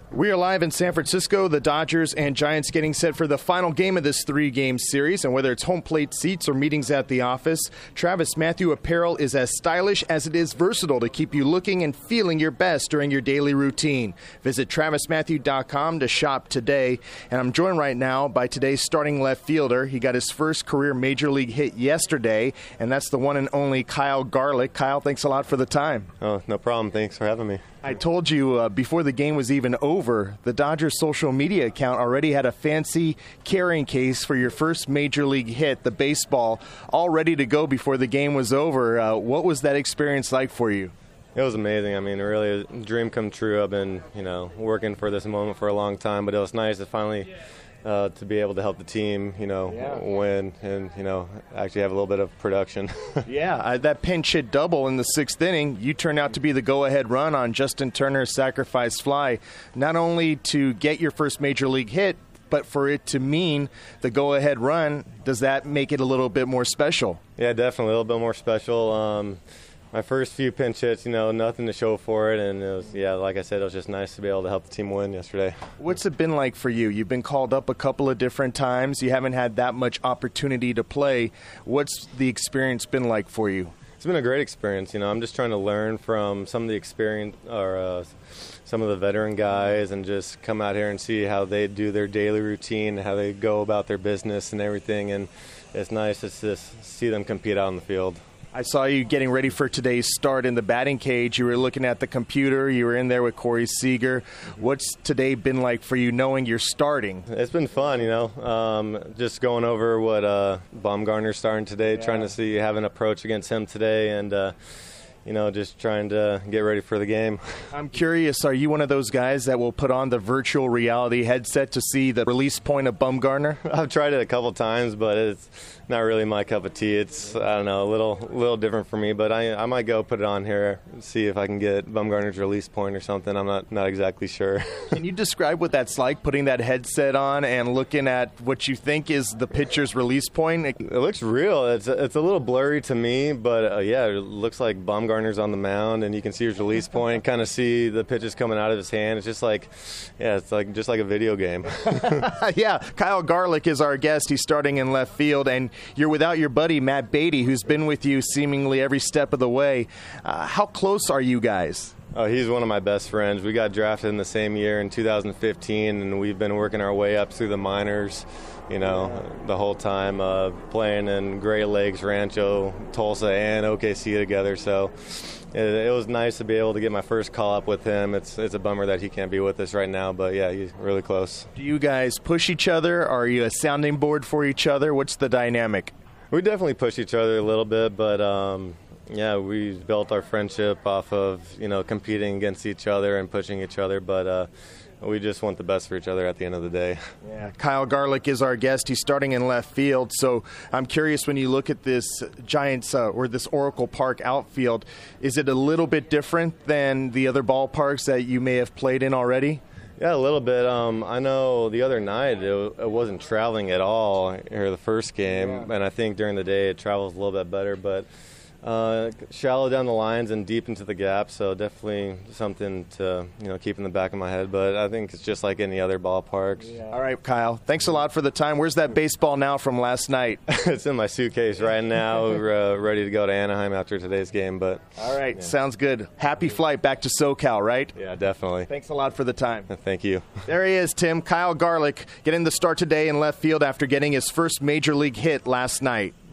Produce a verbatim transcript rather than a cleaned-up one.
We are live in San Francisco, the Dodgers and Giants getting set for the final game of this three-game series. And whether it's home plate seats or meetings at the office, TravisMathew apparel is as stylish as it is versatile to keep you looking and feeling your best during your daily routine. Visit Travis Mathew dot com to shop today. And I'm joined right now by today's starting left fielder. He got his first career major league hit yesterday, and that's the one and only Kyle Garlick. Kyle, thanks a lot for the time. Oh, no problem. Thanks for having me. I told you uh, before the game was even over, the Dodgers social media account already had a fancy carrying case for your first major league hit, the baseball, all ready to go before the game was over. Uh, what was that experience like for you? It was amazing. I mean, really a dream come true. I've been, you know, working for this moment for a long time, but it was nice to finally uh, to be able to help the team, you know, yeah. win and, you know, actually have a little bit of production. yeah, uh, that pinch hit double in the sixth inning. You turned out to be the go-ahead run on Justin Turner's sacrifice fly, not only to get your first major league hit, but for it to mean the go-ahead run. Does that make it a little bit more special? Yeah, definitely a little bit more special. Um, My first few pinch hits, you know, nothing to show for it, and it was, yeah, like I said, it was just nice to be able to help the team win yesterday. What's it been like for you? You've been called up a couple of different times. You haven't had that much opportunity to play. What's the experience been like for you? It's been a great experience. You know, I'm just trying to learn from some of the experience or uh, some of the veteran guys, and just come out here and see how they do their daily routine, how they go about their business and everything. And it's nice to just see them compete out on the field. I saw you getting ready for today's start in the batting cage. You were looking at the computer. You were in there with Corey Seager. What's today been like for you, knowing you're starting? It's been fun, you know, um, just going over what uh, Bumgarner's starting today, yeah. trying to see, have an approach against him today, and, uh, you know, just trying to get ready for the game. I'm curious, are you one of those guys that will put on the virtual reality headset to see the release point of Bumgarner? I've tried it a couple times, but it's not really my cup of tea. It's, I don't know, a little little different for me, but I I might go put it on here and see if I can get Bumgarner's release point or something. I'm not, not exactly sure. Can you describe what that's like, putting that headset on and looking at what you think is the pitcher's release point? It, it looks real. It's, it's a little blurry to me, but uh, yeah, it looks like Bumgarner's on the mound, and you can see his release point, kind of see the pitches coming out of his hand. It's just like, yeah, it's like just like a video game. Yeah, Kyle Garlick is our guest. He's starting in left field, and you're without your buddy Matt Beatty, who's been with you seemingly every step of the way. Uh, how close are you guys? Oh, he's one of my best friends. We got drafted in the same year in two thousand fifteen, and we've been working our way up through the minors, you know, the whole time, uh, playing in Great Lakes, Rancho, Tulsa, and O K C together. So it, it was nice to be able to get my first call up with him. It's it's a bummer that he can't be with us right now, but yeah, he's really close. Do you guys push each other? Are you a sounding board for each other? What's the dynamic? We definitely push each other a little bit, but um, yeah, we built our friendship off of, you know, competing against each other and pushing each other, but uh, we just want the best for each other at the end of the day. Yeah, Kyle Garlick is our guest. He's starting in left field, so I'm curious, when you look at this Giants uh, or this Oracle Park outfield, is it a little bit different than the other ballparks that you may have played in already? Yeah, a little bit. Um, I know the other night it, it wasn't traveling at all here the first game, yeah. and I think during the day it travels a little bit better, but uh, shallow down the lines and deep into the gap, so definitely something to, you know, keep in the back of my head, but I think it's just like any other ballparks. Yeah. All right, Kyle, thanks a lot for the time. Where's that baseball now from last night? It's in my suitcase right now. We're uh, ready to go to Anaheim after today's game. But all right, yeah. Sounds good. Happy flight back to SoCal, right? Yeah, definitely. Thanks a lot for the time. Thank you. There he is, Tim. Kyle Garlick getting the start today in left field after getting his first major league hit last night.